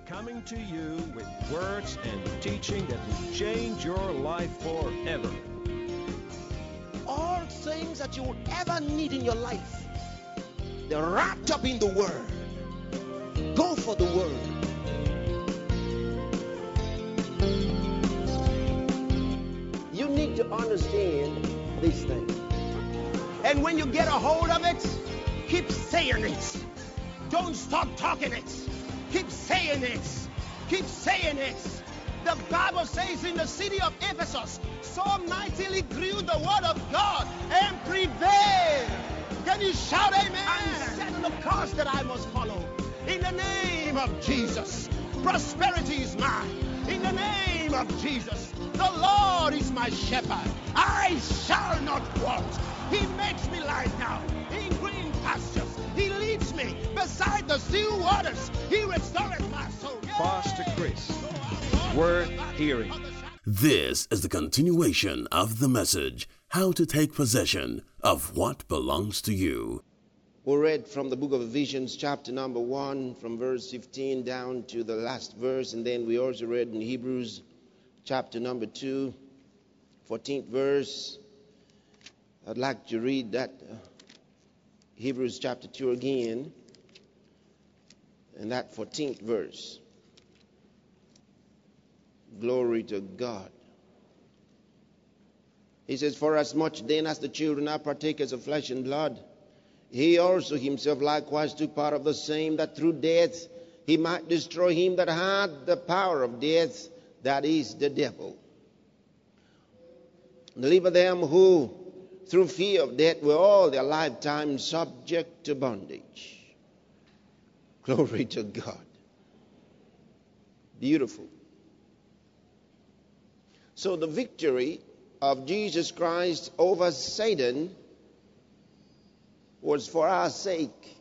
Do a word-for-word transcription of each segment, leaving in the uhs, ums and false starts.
coming to you with words and teaching that will change your life forever. All things that you would ever need in your life, they're wrapped up in the Word. Go for the Word. You need to understand these things. And when you get a hold of it, keep saying it. Don't stop talking it. Keep saying it. Keep saying it. The Bible says in the city of Ephesus, so mightily grew the word of God and prevailed. Can you shout amen? And set the course that I must follow. In the name of Jesus, prosperity is mine. In the name of Jesus, the Lord is my shepherd. I shall not want. He makes me lie down in green pastures. He leads me beside the still waters. He restores my soul. Pastor Chris, worth hearing. This is the continuation of the message, How to Take Possession of What Belongs to You. We read from the book of Ephesians, chapter number one, from verse fifteen down to the last verse. And then we also read in Hebrews, chapter number two, fourteenth verse. I'd like to read that uh, Hebrews chapter two again, and that fourteenth verse. Glory to God. He says, for as much then as the children are partakers of flesh and blood, he also himself likewise took part of the same, that through death he might destroy him that had the power of death, that is, the devil. Deliver them who through fear of death were all their lifetime subject to bondage. Glory to God. Beautiful. So the victory of Jesus Christ over Satan was for our sake.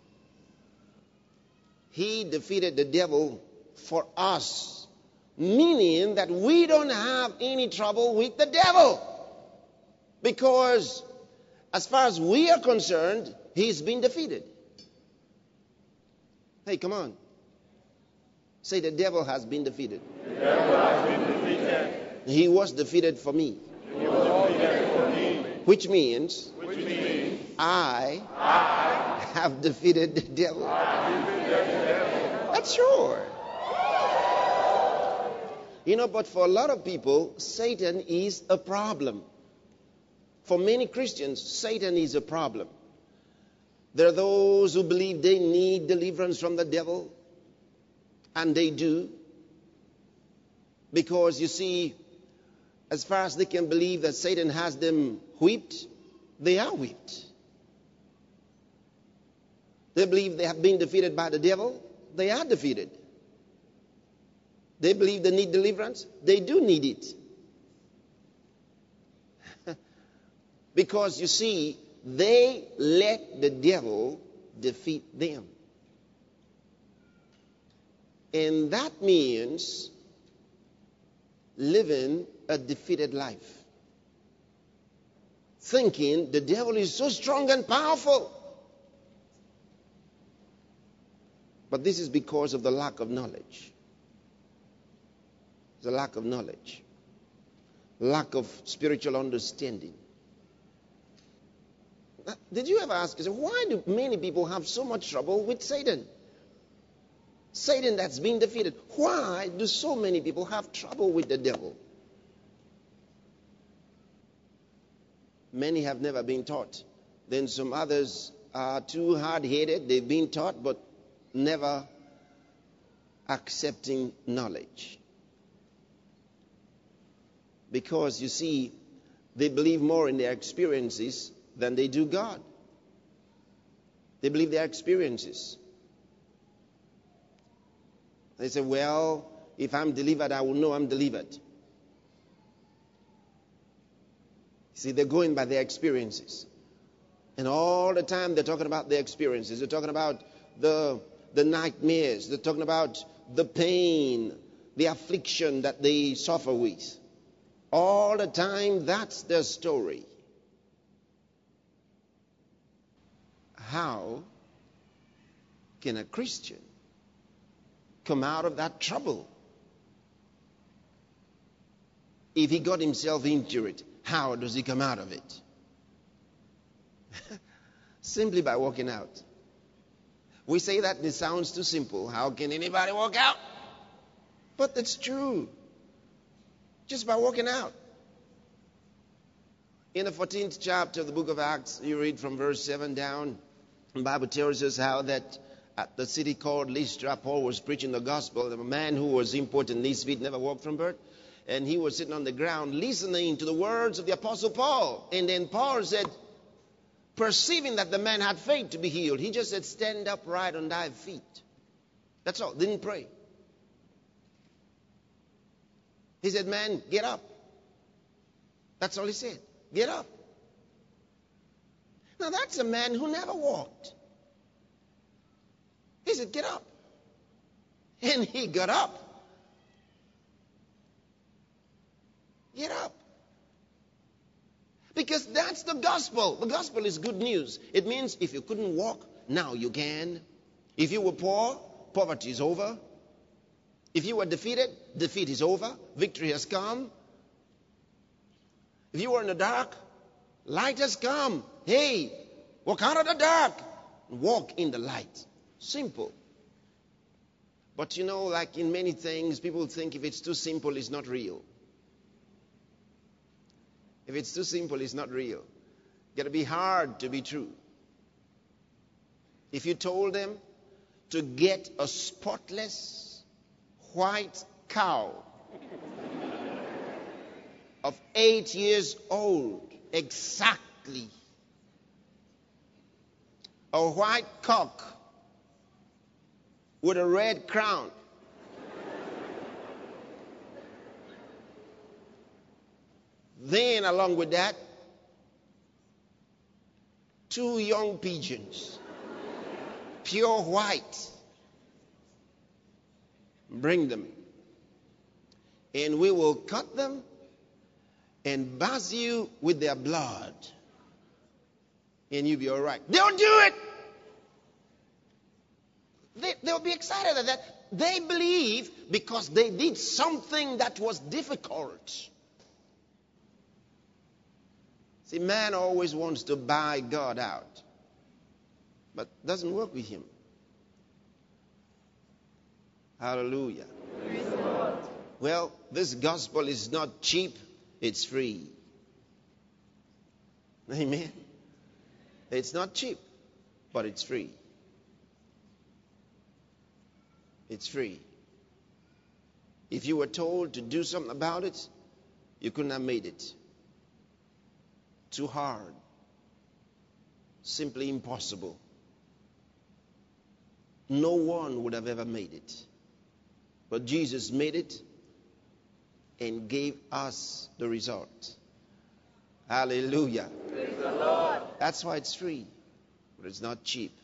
He defeated the devil for us, meaning that we don't have any trouble with the devil. Because as far as we are concerned, he's been defeated. Hey, come on. Say, the devil has been defeated. The devil has been defeated. He was defeated for me. He was defeated for me. Which means, Which means I, I have defeated the devil. have defeated the devil. That's sure. You know, but for a lot of people, Satan is a problem. For many Christians, Satan is a problem. There are those who believe they need deliverance from the devil, and they do. Because you see, as far as they can believe that Satan has them whipped, they are whipped. They believe they have been defeated by the devil, they are defeated. They believe they need deliverance, they do need it. Because you see, they let the devil defeat them. And that means living a defeated life. Thinking the devil is so strong and powerful. But this is because of the lack of knowledge. The lack of knowledge. Lack of spiritual understanding. Did you ever ask yourself, why do many people have so much trouble with Satan? Satan that's been defeated. Why do so many people have trouble with the devil? Many have never been taught. Then some others are too hard-headed. They've been taught, but never accepting knowledge. Because, you see, they believe more in their experiences than they do God. They believe their experiences. They say, well, if I'm delivered, I will know I'm delivered. See, they're going by their experiences. And all the time they're talking about their experiences. They're talking about the, the nightmares. They're talking about the pain, the affliction that they suffer with. All the time, that's their story. How can a Christian come out of that trouble. If he got himself into it, how does he come out of it? Simply by walking out. We say that and it sounds too simple. How can anybody walk out? But it's true. Just by walking out. In the fourteenth chapter of the book of Acts, you read from verse seven down. The Bible tells us how that at the city called Lystra, Paul was preaching the gospel. A man who was important in his feet, never walked from birth. And he was sitting on the ground listening to the words of the Apostle Paul. And then Paul said, perceiving that the man had faith to be healed, he just said, stand upright on thy feet. That's all. Didn't pray. He said, man, get up. That's all he said. Get up. Now that's a man who never walked. He said, get up. And he got up. Get up. Because that's the gospel. The gospel is good news. It means if you couldn't walk, now you can. If you were poor, poverty is over. If you were defeated, defeat is over. Victory has come. If you were in the dark, light has come. Hey, walk out of the dark. Walk in the light. Simple. But you know, like in many things, people think if it's too simple, it's not real. If it's too simple, it's not real. It's got to be hard to be true. If you told them to get a spotless white cow of eight years old, exactly, a white cock with a red crown, then, along with that, two young pigeons, pure white. Bring them. And we will cut them and bathe you with their blood. And you'll be all right. They'll do it. They, they'll be excited at that. They believe because they did something that was difficult. See, man always wants to buy God out, but doesn't work with him. Hallelujah. Praise the Lord. Well, this gospel is not cheap, it's free. Amen. It's not cheap, but it's free. It's free. If you were told to do something about it, you couldn't have made it. Too hard. Simply impossible. No one would have ever made it. But Jesus made it and gave us the result. Hallelujah. Praise the Lord. That's why it's free, but it's not cheap.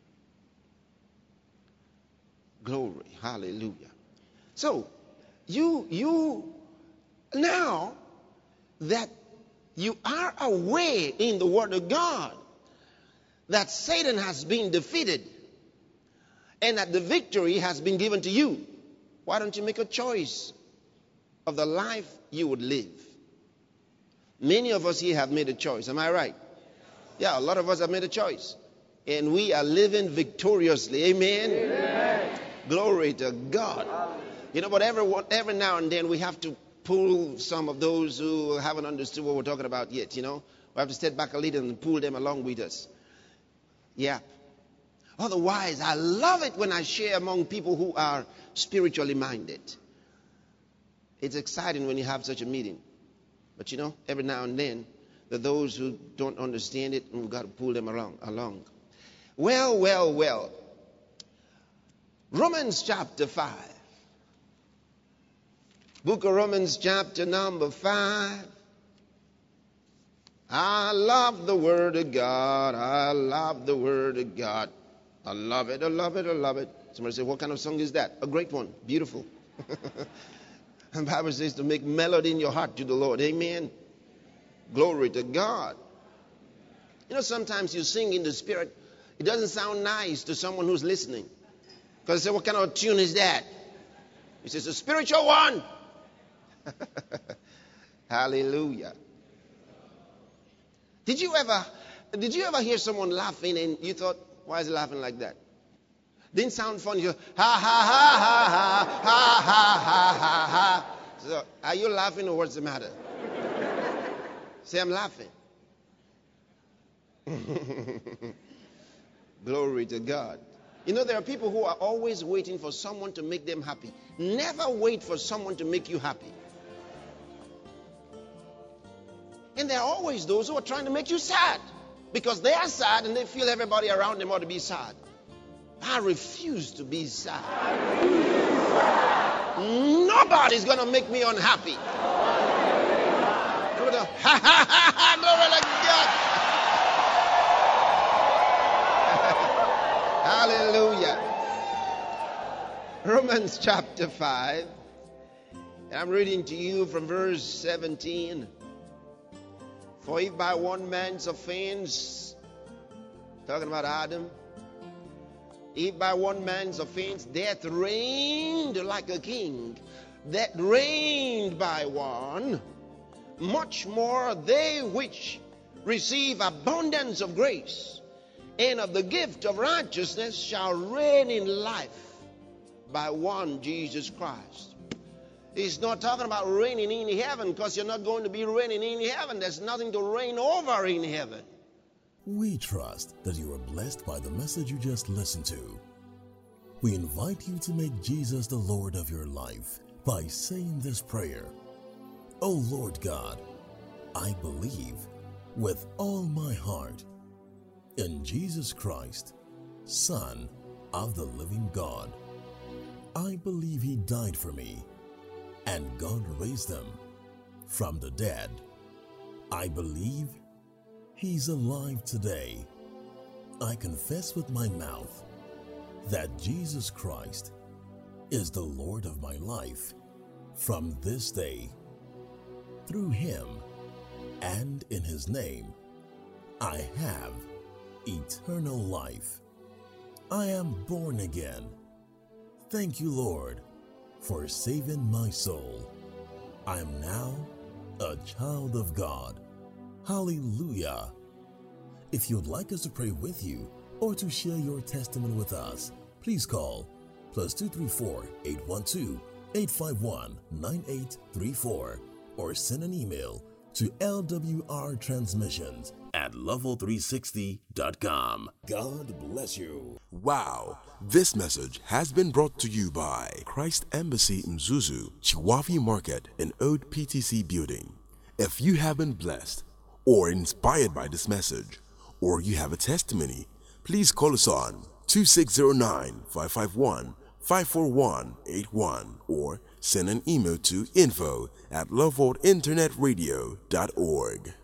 Glory. Hallelujah. So, you, you, now that you are aware in the Word of God that Satan has been defeated and that the victory has been given to you, why don't you make a choice of the life you would live? Many of us here have made a choice. Am I right? Yeah, a lot of us have made a choice. And we are living victoriously. Amen? Amen. Glory to God. You know, but every, every now and then we have to pull some of those who haven't understood what we're talking about yet, you know. We have to step back a little and pull them along with us. Yeah. Otherwise, I love it when I share among people who are spiritually minded. It's exciting when you have such a meeting. But you know, every now and then, there are those who don't understand it, and we've got to pull them along. along. Well, well, well. Romans chapter five. Book of Romans chapter number five. I love the Word of God. I love the Word of God. I love it. I love it. I love it. Somebody say, what kind of song is that? A great one. Beautiful. And the Bible says to make melody in your heart to the Lord. Amen. Glory to God. You know, sometimes you sing in the Spirit. It doesn't sound nice to someone who's listening. Because I say, what kind of tune is that? He says, a spiritual one. Hallelujah. Did you ever, did you ever hear someone laughing and you thought, why is he laughing like that? Didn't sound funny. You, ha ha ha ha ha ha ha ha ha ha. So, are you laughing or what's the matter? Say, I'm laughing. Glory to God. You know, there are people who are always waiting for someone to make them happy. Never wait for someone to make you happy. And there are always those who are trying to make you sad because they are sad and they feel everybody around them ought to be sad. I refuse to be sad. Nobody's going to make me unhappy. Ha ha ha ha! Glory to God. Hallelujah. Romans chapter five. And I'm reading to you from verse seventeen. For if by one man's offense, talking about Adam, if by one man's offense death reigned like a king, that reigned by one, much more they which receive abundance of grace and of the gift of righteousness shall reign in life by one Jesus Christ. He's not talking about reigning in heaven, because you're not going to be reigning in heaven. There's nothing to reign over in heaven. We trust that you are blessed by the message you just listened to. We invite you to make Jesus the Lord of your life by saying this prayer. Oh Lord God, I believe with all my heart in Jesus Christ, Son of the living God. I believe He died for me and God raised Him from the dead. I believe He's alive today. I confess with my mouth that Jesus Christ is the Lord of my life from this day. Through Him and in His name, I have eternal life. I am born again. Thank you, Lord, for saving my soul. I am now a child of God. Hallelujah. If you'd like us to pray with you or to share your testimony with us, please call plus two three four, eight one two, eight five one, nine eight three four or send an email to L W R transmissions at level three sixty dot com. God bless you. Wow, this message has been brought to you by Christ Embassy Mzuzu, Chiwafi Market and Old P T C Building. If you have been blessed or inspired by this message, or you have a testimony, please call us on two six zero nine, five five one, five four one eight one or send an email to info at loveworld internet radio dot org.